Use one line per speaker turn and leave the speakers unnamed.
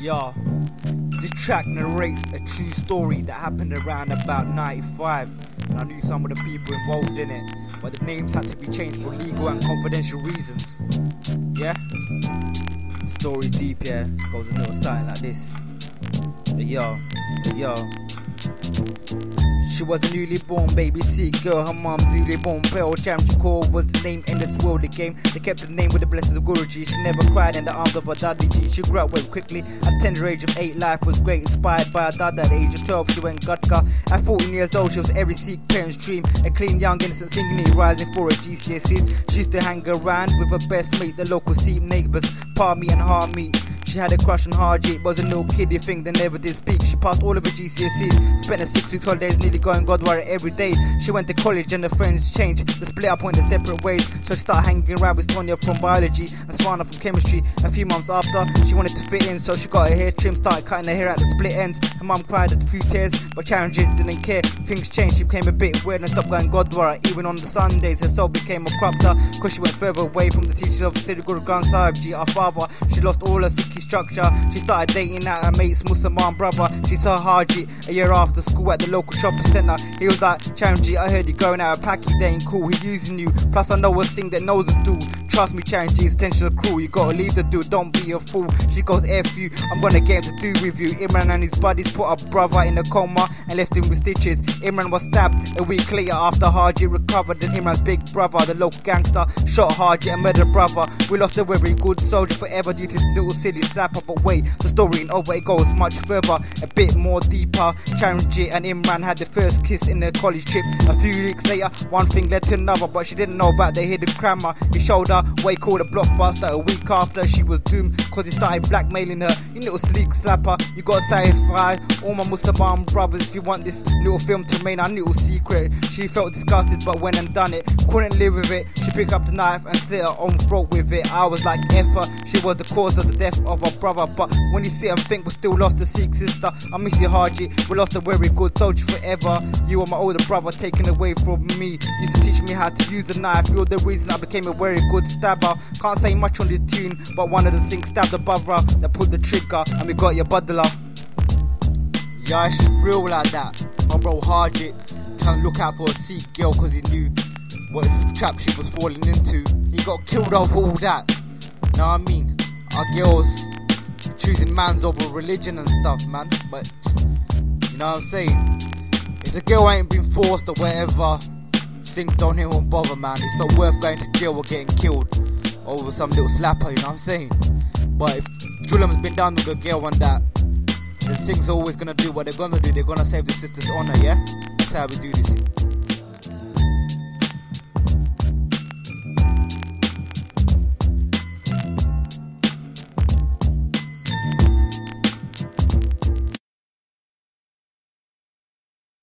Yo, this track narrates a true story that happened around about 95, and I knew some of the people involved in it, but the names had to be changed for legal and confidential reasons. Yeah? Story deep, yeah? Goes a little something like this. Yo. She was a newly born baby sick girl, her mom's newly born Pearl Jamchikor was the name in this world of game. They kept the name with the blessings of Guruji. She never cried in the arms of her daddy G. She grew up very quickly. At the tender age of 8, life was great, inspired by her dad. At the age of 12, she went Gutka. At 14 years old, she was every Sikh parent's dream. A clean, young, innocent singly rising for her GCSEs. She used to hang around with her best mate, the local Sikh neighbours, Parmeet and Harmeet. She had a crush on Harjeet, was a little kiddie thing, they never did speak. She passed all of her GCSEs, spent her 6 weeks holidays nearly going Godwara every day. She went to college and her friends changed, they split up went their separate ways. So she started hanging around with Tonya from biology and Swana from chemistry. A few months after, she wanted to fit in, so she got her hair trimmed, started cutting her hair at the split ends. Her mum cried at a few tears, but Charanjit didn't care. Things changed, she became a bit weird and stopped going Godwara. Even on the Sundays, her soul became a corrupter, cause she went further away from the teachings of Sri Guru Granth Sahib Ji, our father. She lost all her Sikhi structure. She started dating out her mate's Muslim brother. She saw Harjeet a year after school at the local shopping centre. He was like, Charanjit, I heard you going out of Paki, they ain't cool, he using you. Plus I know a thing that knows a dude. Trust me, Charanjit's intentions are cruel. You gotta leave the dude, don't be a fool. She goes, F you, I'm gonna get him to do with you. Imran and his buddies put her brother in a coma and left him with stitches. Imran was stabbed a week later after Harjeet recovered. Then Imran's big brother, the local gangster, shot Harjeet and murdered brother. We lost a very good soldier forever due to this little silly slapper. But wait, the story ain't over, it goes much further, a bit more deeper. Charanjit and Imran had their first kiss in their college trip. A few weeks later, one thing led to another, but she didn't know about the hidden grammar. He showed her what he called a blockbuster. A week after, she was doomed, cause he started blackmailing her. You little sleek slapper, you gotta satisfy all my Muslim brothers if you want this little film to remain a little secret. She felt disgusted but went and done it, couldn't live with it. She picked up the knife and slit her own throat with it. I was like, F her, she was the cause of the death of her brother. But when you sit and think we still lost a Sikh sister, I miss you Harjeet, we lost a very good soldier forever. You were my older brother taken away from me. Used to teach me how to use the knife, you're the reason I became a very good stabber. Can't say much on this tune, but one of the things stabbed the brother that pulled the trigger and we got your buddler. Yeah, it's real like that. My bro Harjeet trying to look out for a Sikh girl cause he knew what trap she was falling into. He got killed over all that. Know what I mean? Our girls choosing mans over religion and stuff, man. But you know what I'm saying? If the girl ain't been forced or whatever, things don't even bother, man. It's not worth going to jail or getting killed over some little slapper, you know what I'm saying? But if Julam's been down with a girl on that, then things are always gonna do what they're gonna do. They're gonna save the sister's honor, yeah? That's how we do this.